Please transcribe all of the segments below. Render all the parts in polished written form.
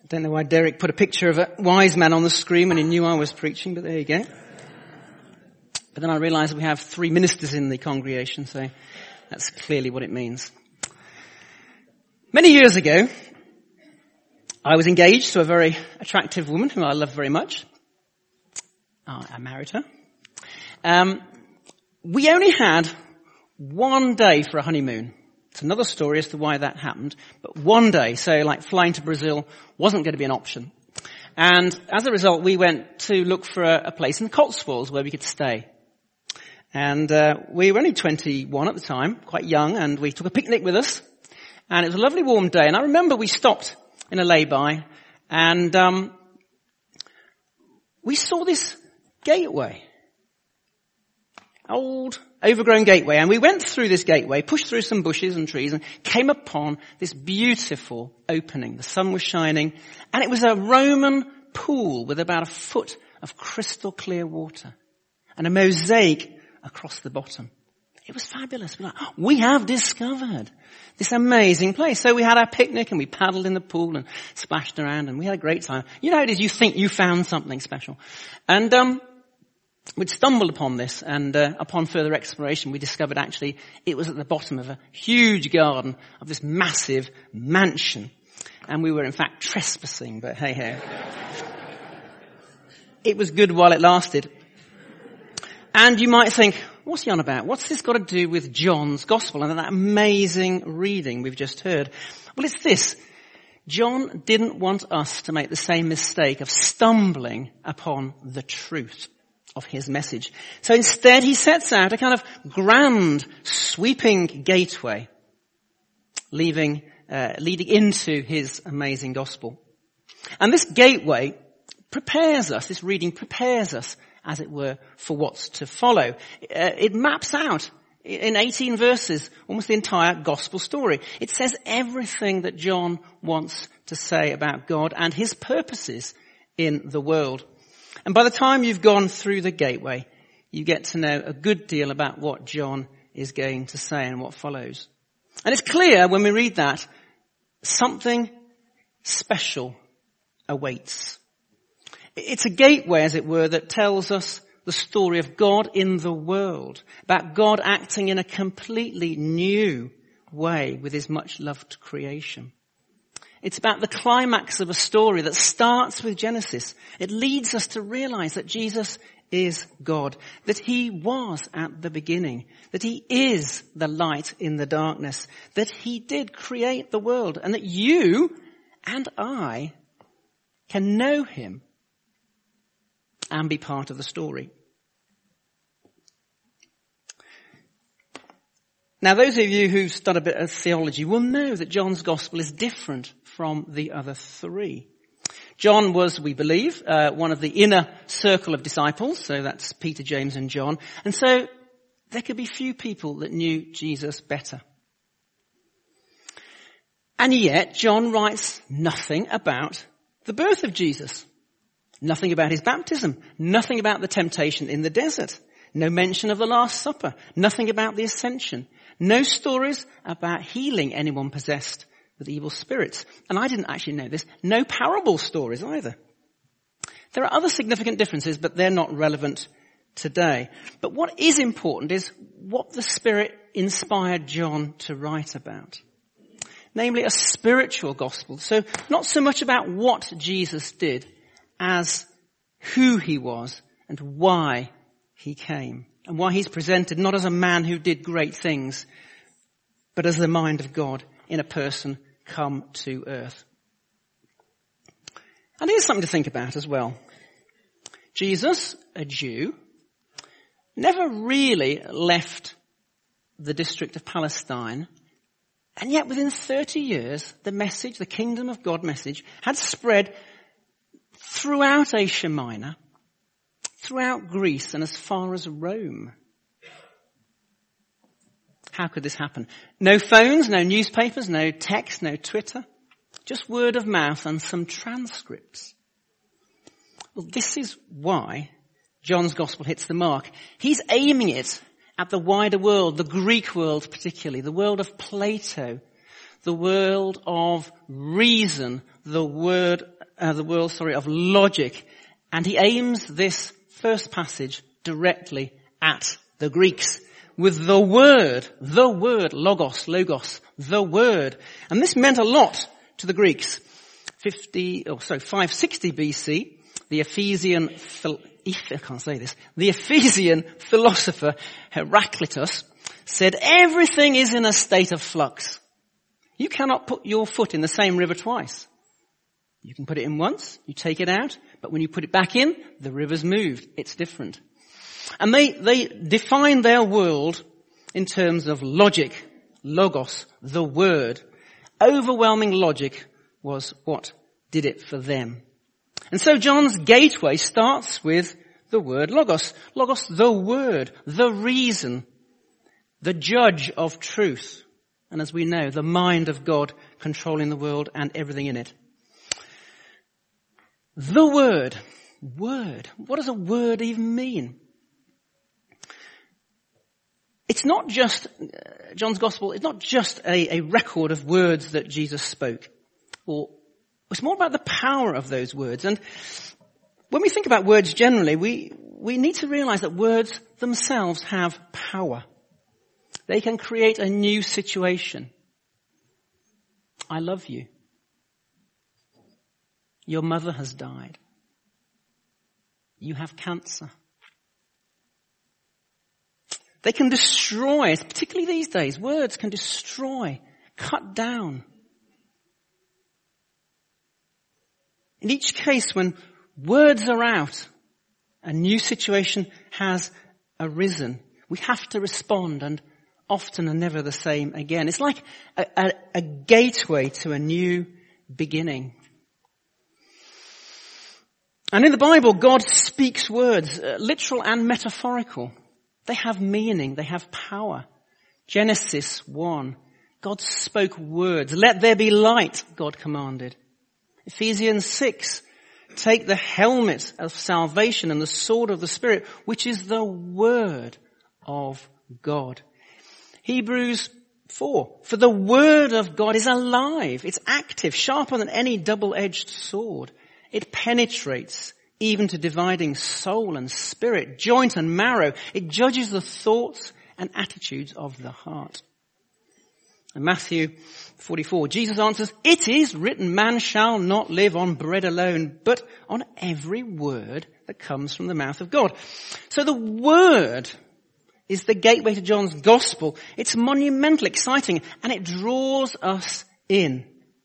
Don't know why Derek put a picture of a wise man on the screen when he knew I was preaching, but there you go. But then I realised we have 3 ministers in the congregation, so that's clearly what it means. Many years ago, I was engaged to a very attractive woman who I love very much. I married her. We only had 1 day for a honeymoon. It's another story as to why that happened. But 1 day, so like flying to Brazil wasn't going to be an option. And as a result, we went to look for a place in the Cotswolds where we could stay. And we were only 21 at the time, quite young, and we took a picnic with us. And it was a lovely warm day. And I remember we stopped in a lay-by, and we saw this gateway. Old, overgrown gateway. And we went through this gateway, pushed through some bushes and trees, and came upon this beautiful opening. The sun was shining, and it was a Roman pool with about 1 foot of crystal clear water, and a mosaic across the bottom. It was fabulous. We're like, oh, we have discovered this amazing place. So we had our picnic, and we paddled in the pool and splashed around, and we had a great time. You know how it is, you think you found something special. And we'd stumbled upon this, and upon further exploration, we discovered actually it was at the bottom of a huge garden of this massive mansion. And we were in fact trespassing, but hey ho. It was good while it lasted. And you might think, what's he on about? What's this got to do with John's Gospel and that amazing reading we've just heard? Well, it's this. John didn't want us to make the same mistake of stumbling upon the truth of his message. So instead he sets out a kind of grand, sweeping gateway, leading into his amazing gospel. And this gateway prepares us, this reading prepares us, as it were, for what's to follow. It maps out in 18 verses almost the entire gospel story. It says everything that John wants to say about God and his purposes in the world. And by the time you've gone through the gateway, you get to know a good deal about what John is going to say and what follows. And it's clear when we read that something special awaits. It's a gateway, as it were, that tells us the story of God in the world, about God acting in a completely new way with his much-loved creation. It's about the climax of a story that starts with Genesis. It leads us to realize that Jesus is God, that he was at the beginning, that he is the light in the darkness, that he did create the world, and that you and I can know him and be part of the story. Now, those of you who've studied a bit of theology will know that John's gospel is different from the other 3. John was, we believe, one of the inner circle of disciples, so that's Peter, James, and John. And so there could be few people that knew Jesus better. And yet, John writes nothing about the birth of Jesus. Nothing about his baptism. Nothing about the temptation in the desert. No mention of the Last Supper. Nothing about the ascension. No stories about healing anyone possessed with evil spirits. And I didn't actually know this. No parable stories either. There are other significant differences, but they're not relevant today. But what is important is what the Spirit inspired John to write about. Namely, a spiritual gospel. So not so much about what Jesus did as who he was and why he came. And why he's presented not as a man who did great things, but as the mind of God in a person come to earth. And here's something to think about as well. Jesus, a Jew, never really left the district of Palestine. And yet within 30 years, the message, the kingdom of God message, had spread throughout Asia Minor, throughout Greece, and as far as Rome. How could this happen? No phones, no newspapers, no text, no Twitter. Just word of mouth and some transcripts. Well, this is why John's gospel hits the mark. He's aiming it at the wider world, the Greek world particularly, the world of Plato, the world of reason, the world of logic. And he aims this first passage directly at the Greeks with the word, logos, the word. And this meant a lot to the Greeks. 560 BC, the Ephesian philosopher Heraclitus said everything is in a state of flux. You cannot put your foot in the same river twice. You can put it in once, you take it out, but when you put it back in, the river's moved. It's different. And they define their world in terms of logic, logos, the word. Overwhelming logic was what did it for them. And so John's gateway starts with the word logos. Logos, the word, the reason, the judge of truth. And as we know, the mind of God controlling the world and everything in it. The word. What does a word even mean? It's not just, John's gospel, it's not just a record of words that Jesus spoke. Or it's more about the power of those words. And when we think about words generally, we need to realize that words themselves have power. They can create a new situation. I love you. Your mother has died. You have cancer. They can destroy, particularly these days, words can destroy, cut down. In each case, when words are out, a new situation has arisen. We have to respond, and often and never the same again. It's like a gateway to a new beginning. And in the Bible, God speaks words, literal and metaphorical. They have meaning, they have power. Genesis 1, God spoke words. Let there be light, God commanded. Ephesians 6, take the helmet of salvation and the sword of the Spirit, which is the word of God. Hebrews 4, for the word of God is alive, it's active, sharper than any double-edged sword. It penetrates even to dividing soul and spirit, joint and marrow. It judges the thoughts and attitudes of the heart. In Matthew 44, Jesus answers, it is written, man shall not live on bread alone, but on every word that comes from the mouth of God. So the word is the gateway to John's gospel. It's monumental, exciting, and it draws us in.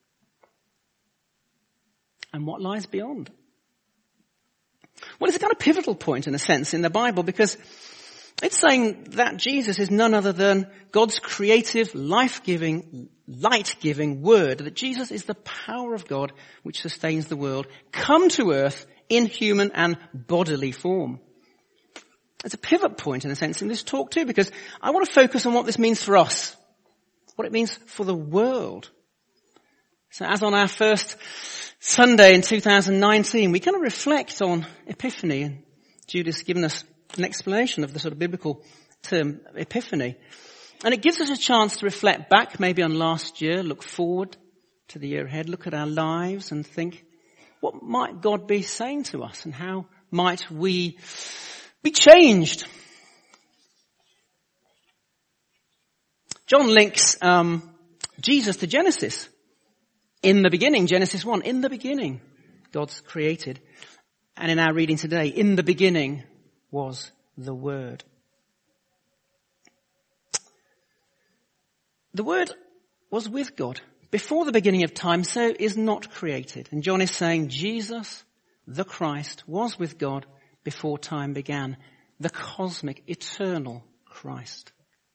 And what lies beyond? Well, it's a kind of pivotal point in a sense in the Bible, because it's saying that Jesus is none other than God's creative, life-giving, light-giving word, that Jesus is the power of God which sustains the world, come to earth in human and bodily form. It's a pivot point in a sense in this talk too, because I want to focus on what this means for us, what it means for the world. So as on our first Sunday in 2019, we kind of reflect on Epiphany, and Judith's given us an explanation of the sort of biblical term Epiphany. And it gives us a chance to reflect back maybe on last year, look forward to the year ahead, look at our lives and think, what might God be saying to us and how might we be changed? John links Jesus to Genesis. In the beginning, Genesis 1, in the beginning, God's created. And in our reading today, in the beginning was the Word. The Word was with God before the beginning of time, so is not created. And John is saying Jesus, the Christ, was with God before time began. The cosmic, eternal Christ.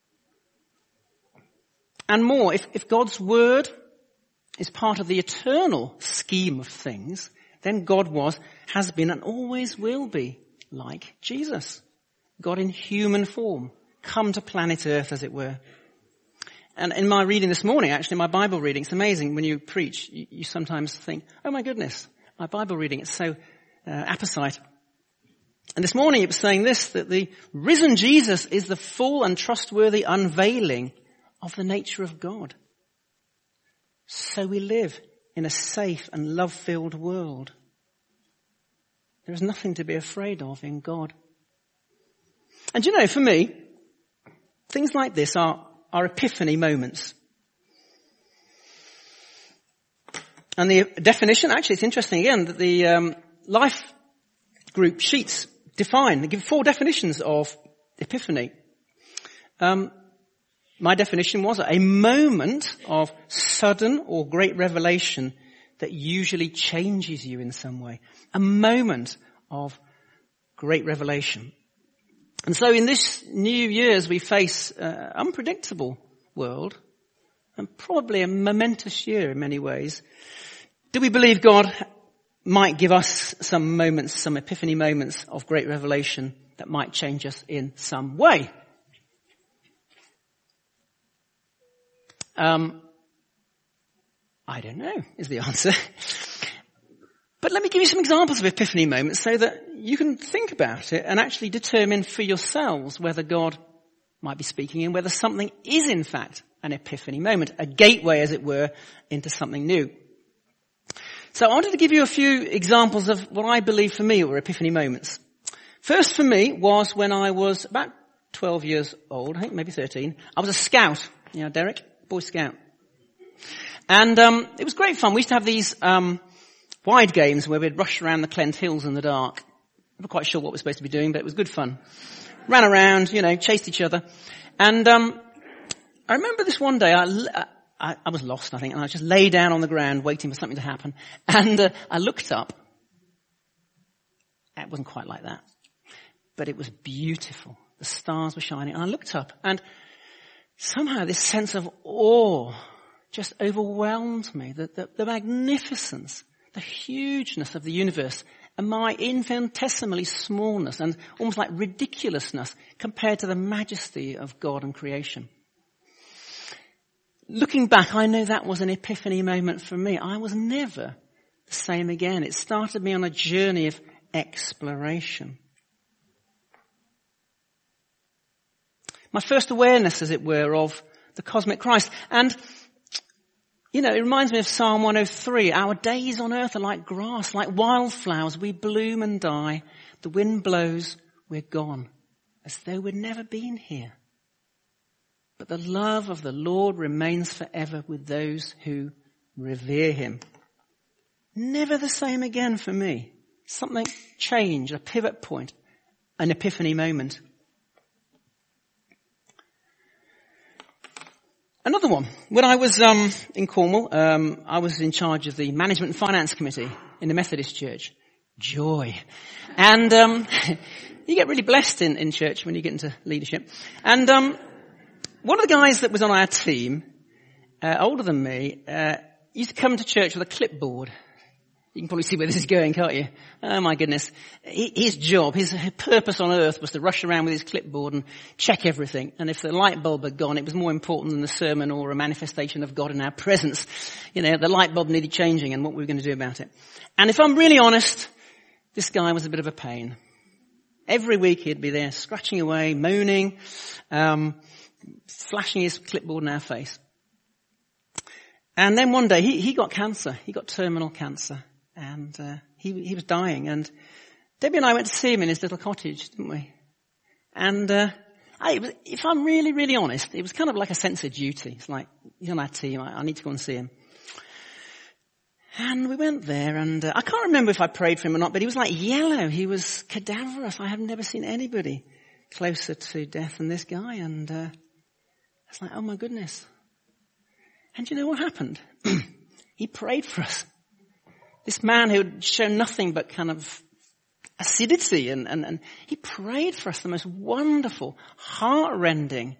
And more, if God's Word is part of the eternal scheme of things, then God has been and always will be like Jesus. God in human form, come to planet Earth as it were. And in my reading this morning, actually my Bible reading, it's amazing when you preach, you sometimes think, oh my goodness, my Bible reading, it's so apposite. And this morning it was saying this, that the risen Jesus is the full and trustworthy unveiling of the nature of God. So we live in a safe and love-filled world. There is nothing to be afraid of in God. And you know, for me, things like this are epiphany moments. And the definition, actually it's interesting again, that the life group sheets they give 4 definitions of epiphany. My definition was a moment of sudden or great revelation that usually changes you in some way. A moment of great revelation. And so in this new year, as we face an unpredictable world, and probably a momentous year in many ways, do we believe God might give us some moments, some epiphany moments of great revelation that might change us in some way? I don't know, is the answer. But let me give you some examples of epiphany moments so that you can think about it and actually determine for yourselves whether God might be speaking and whether something is in fact an epiphany moment, a gateway, as it were, into something new. So I wanted to give you a few examples of what I believe for me were epiphany moments. First for me was when I was about 12 years old, I think maybe 13. I was a scout, you know, Derek, Boy Scout. And it was great fun. We used to have these wide games where we'd rush around the Clent Hills in the dark. I'm not quite sure what we're supposed to be doing, but it was good fun. Ran around, you know, chased each other. And I remember this one day, I was lost, I think, and I just lay down on the ground waiting for something to happen. And I looked up. It wasn't quite like that. But it was beautiful. The stars were shining. And I looked up, and somehow this sense of awe just overwhelmed me. The magnificence, the hugeness of the universe, and my infinitesimally smallness and almost like ridiculousness compared to the majesty of God and creation. Looking back, I know that was an epiphany moment for me. I was never the same again. It started me on a journey of exploration. My first awareness, as it were, of the cosmic Christ. And, you know, it reminds me of Psalm 103. Our days on earth are like grass, like wildflowers. We bloom and die. The wind blows, we're gone. As though we'd never been here. But the love of the Lord remains forever with those who revere him. Never the same again for me. Something changed, a pivot point, an epiphany moment. Another one. When I was in Cornwall, I was in charge of the Management and Finance Committee in the Methodist Church. Joy. And you get really blessed in church when you get into leadership. And one of the guys that was on our team, older than me, used to come to church with a clipboard. You can probably see where this is going, can't you? Oh my goodness. His job, his purpose on earth was to rush around with his clipboard and check everything. And if the light bulb had gone, it was more important than the sermon or a manifestation of God in our presence. You know, the light bulb needed changing and what we were going to do about it. And if I'm really honest, this guy was a bit of a pain. Every week he'd be there scratching away, moaning, flashing his clipboard in our face. And then one day he got cancer. He got terminal cancer. And he was dying. And Debbie and I went to see him in his little cottage, didn't we? And if I'm really, really honest, it was kind of like a sense of duty. It's like, he's on our team, I need to go and see him. And we went there, and I can't remember if I prayed for him or not, but he was like yellow. He was cadaverous. I have never seen anybody closer to death than this guy. And I was like, oh my goodness. And you know what happened? He prayed for us. This man who had shown nothing but kind of acidity and he prayed for us the most wonderful, heart-rending,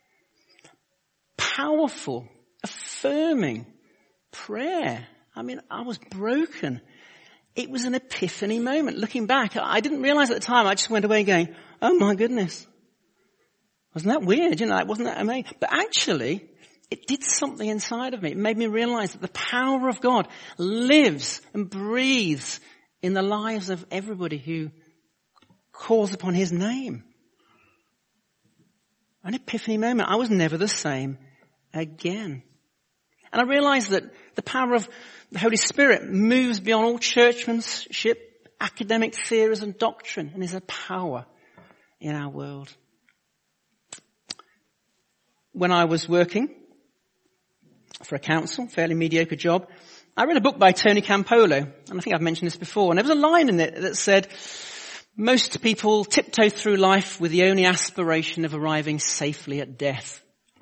powerful, affirming prayer. I mean, I was broken. It was an epiphany moment. Looking back, I didn't realize at the time, I just went away going, oh my goodness. Wasn't that weird? You know, wasn't that amazing? But actually, it did something inside of me. It made me realize that the power of God lives and breathes in the lives of everybody who calls upon his name. An epiphany moment. I was never the same again. And I realized that The power of the Holy Spirit moves beyond all churchmanship, academic theories and doctrine, and is a power in our world. When I was working for a council, fairly mediocre job, I read a book by Tony Campolo, and I think I've mentioned this before, and there was a line in it that said, most people tiptoe through life with the only aspiration of arriving safely at death.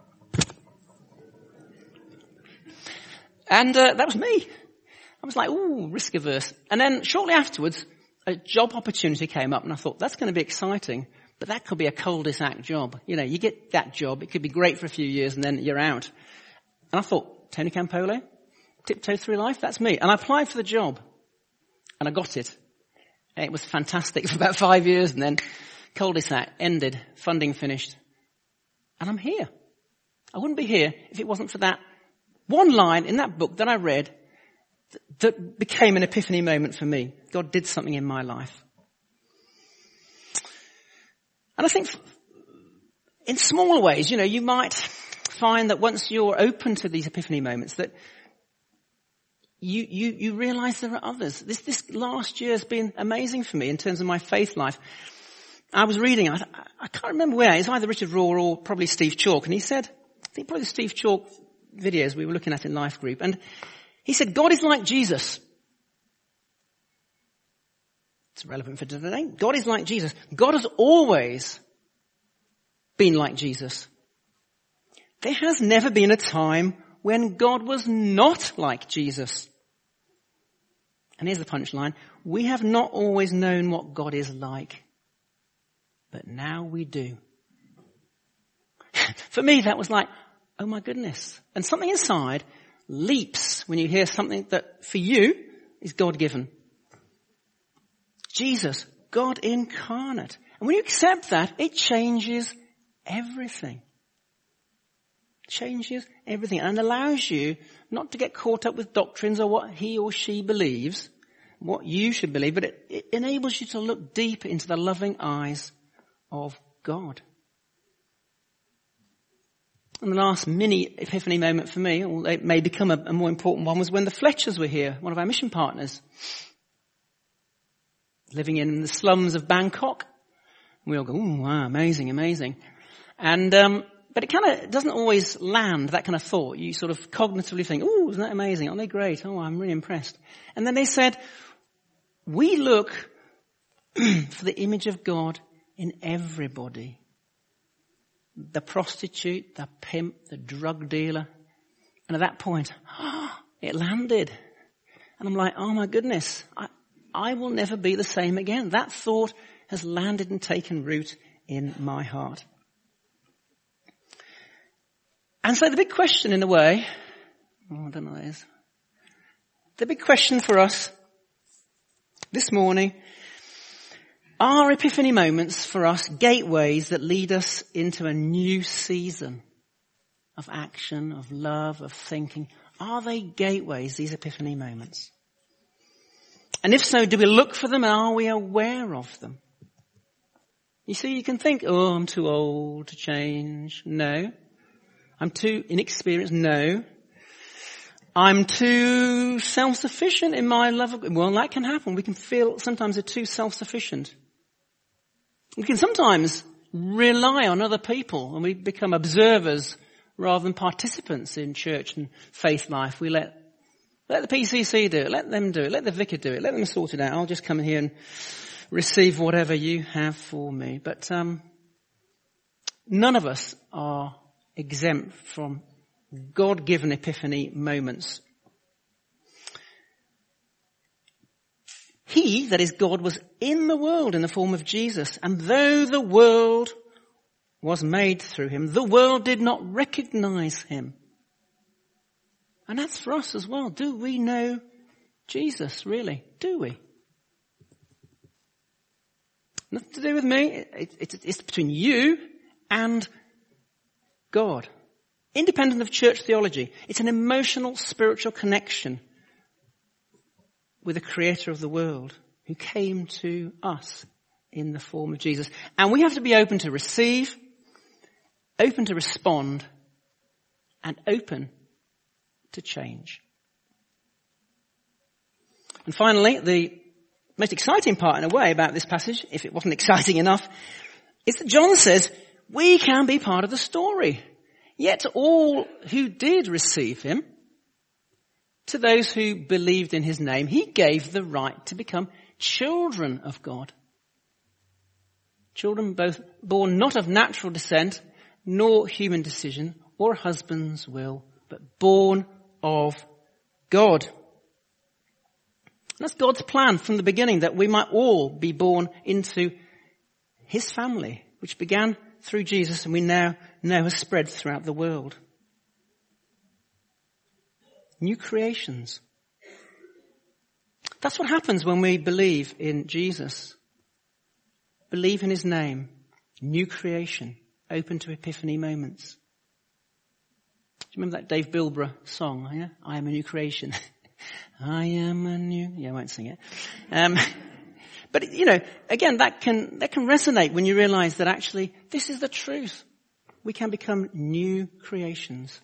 And that was me. I was like, ooh, risk averse. And then shortly afterwards, a job opportunity came up, and I thought, that's going to be exciting, but that could be a cul-de-sac job. You know, you get that job, it could be great for a few years, and then you're out. And I thought, Tony Campolo, tiptoe through life, that's me. And I applied for the job, and I got it. And it was fantastic for about 5 years, and then cul-de-sac ended, funding finished. And I'm here. I wouldn't be here if it wasn't for that one line in that book that I read that became an epiphany moment for me. God did something in my life. And I think in smaller ways, you know, you might find that once you're open to these epiphany moments that you realize there are others. This last year has been amazing for me in terms of my faith life. I was reading, I can't remember where, it's either Richard Rohr or probably Steve Chalke, and he said, I think probably the Steve Chalke videos we were looking at in Life Group, and he said, God is like Jesus. It's relevant for today. God is like Jesus. God has always been like Jesus. There has never been a time when God was not like Jesus. And here's the punchline. We have not always known what God is like, but now we do. For me, that was like, oh my goodness. And something inside leaps when you hear something that for you is God-given. Jesus, God incarnate. And when you accept that, it changes everything. Changes everything and allows you not to get caught up with doctrines or what he or she believes, what you should believe, but it enables you to look deeper into the loving eyes of God. And the last mini epiphany moment for me, or it may become a more important one, was when the Fletchers were here, one of our mission partners, living in the slums of Bangkok. We all go, ooh, wow, amazing, amazing. And but it kind of doesn't always land, that kind of thought. You sort of cognitively think, ooh, isn't that amazing? Aren't they great? Oh, I'm really impressed. And then they said, we look for the image of God in everybody. The prostitute, the pimp, the drug dealer. And at that point, it landed. And I'm like, oh my goodness, I will never be the same again. That thought has landed and taken root in my heart. And so the big question in a way, I don't know what it is. The big question for us this morning, are epiphany moments for us gateways that lead us into a new season of action, of love, of thinking? Are they gateways, these epiphany moments? And if so, do we look for them and are we aware of them? You see, you can think, oh, I'm too old to change. No. I'm too inexperienced. No. I'm too self-sufficient in my love of God. Well, that can happen. We can feel sometimes we're too self-sufficient. We can sometimes rely on other people and we become observers rather than participants in church and faith life. We let the PCC do it. Let them do it. Let the vicar do it. Let them sort it out. I'll just come in here and receive whatever you have for me. But none of us are exempt from God-given epiphany moments. He, that is God, was in the world in the form of Jesus. And though the world was made through him, the world did not recognize him. And that's for us as well. Do we know Jesus, really? Do we? Nothing to do with me. It's between you and God. Independent of church theology. It's an emotional, spiritual connection with the creator of the world who came to us in the form of Jesus. And we have to be open to receive, open to respond, and open to change. And finally, the most exciting part in a way about this passage, if it wasn't exciting enough, is that John says we can be part of the story. Yet all who did receive him, to those who believed in his name, he gave the right to become children of God. Children both born not of natural descent, nor human decision, or husband's will, but born of God. And that's God's plan from the beginning, that we might all be born into his family, which began through Jesus and we now know has spread throughout the world. New creations. That's what happens when we believe in Jesus. Believe in his name. New creation. Open to epiphany moments. Do you remember that Dave Bilbrough song? Yeah? I am a new creation. I am a new... Yeah, I won't sing it. But, again, that can resonate when you realize that actually this is the truth. We can become new creations.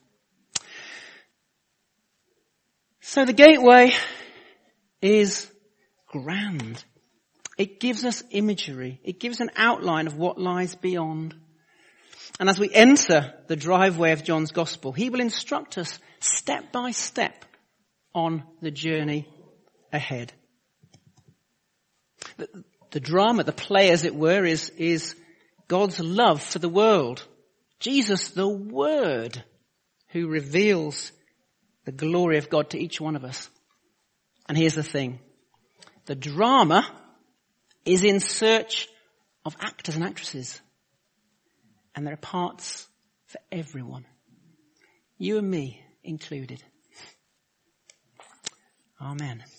So the gateway is grand. It gives us imagery. It gives an outline of what lies beyond. And as we enter the driveway of John's Gospel, he will instruct us step by step on the journey ahead. The drama, the play as it were, is God's love for the world. Jesus, the Word, who reveals the glory of God to each one of us. And here's the thing. The drama is in search of actors and actresses. And there are parts for everyone. You and me included. Amen.